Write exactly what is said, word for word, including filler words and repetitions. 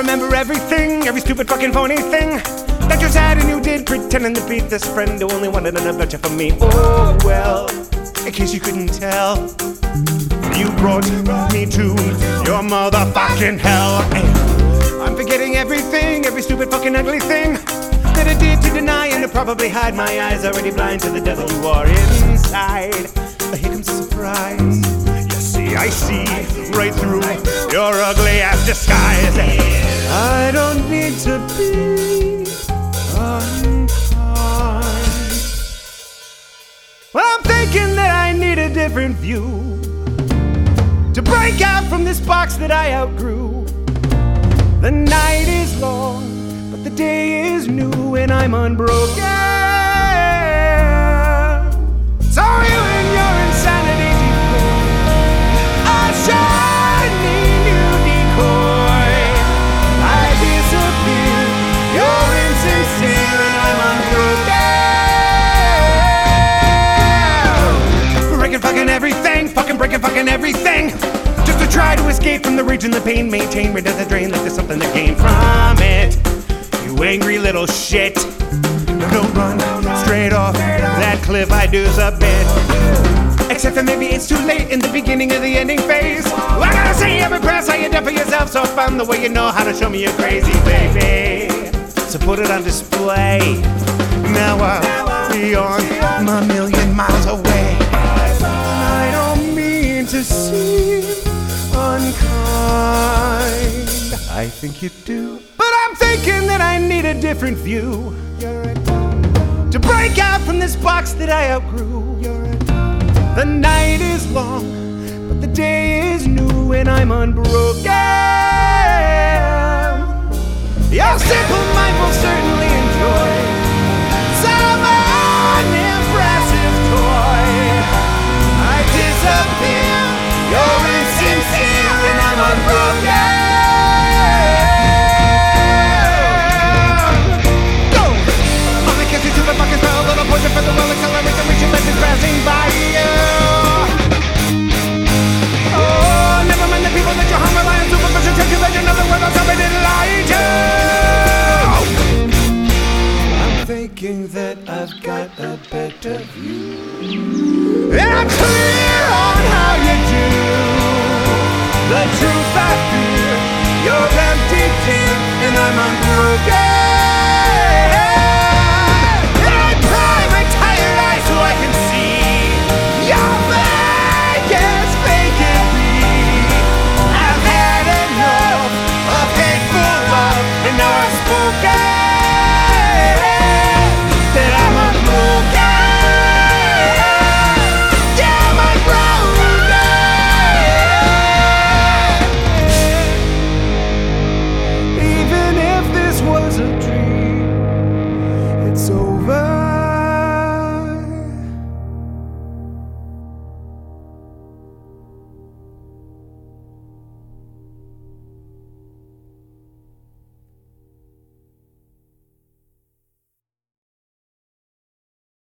remember everything, every stupid fucking phony thing that you said and you did, pretending to be this friend who only wanted an adventure from me. Oh well, in case you couldn't tell, you brought me to your motherfucking hell. And I'm forgetting everything, every stupid fucking ugly thing that I did to deny and to probably hide my eyes, already blind to the devil you are inside. But here comes the surprise. You see, I see right through your ugly ass disguise. I don't need to be unkind. Well, I'm thinking that I need a different view to break out from this box that I outgrew. The night is long, but the day is new, and I'm unbroken. So you and your insanity decoy, a shiny new decoy. I disappear, you're insincere, and I'm unbroken. Breaking fucking everything, fucking breaking fucking everything, just to try to escape from the rage and the pain. Maintain rid of the drain like there's something to gain from it. You angry little shit, don't run straight off that cliff, I do submit. Except that maybe it's too late in the beginning of the ending phase. I gotta say every press how you done for yourself so fun, the way you know how to show me you're crazy, baby. So put it on display. Now I'll be on my million miles away. I don't mean to seem unkind, I think you do, but I'm thinking that I need a different view to break out from this box that I outgrew. The night is long, but the day is new, and I'm unbroken. Your simple mind will certainly enjoy some unimpressive toy. I disappear, you're insincere, and I'm unbroken. Go! Only kiss you to the fucking spell, little poison for the well, acceleration, reaching life is passing by you. Oh, never mind the people that you harm, rely on superficial calculation of the world, I'll somebody didn't lie to. I'm thinking that I've got a better view, and I'm clear on how you do. The truth I fear, you're empty, dear, and I'm unbroken.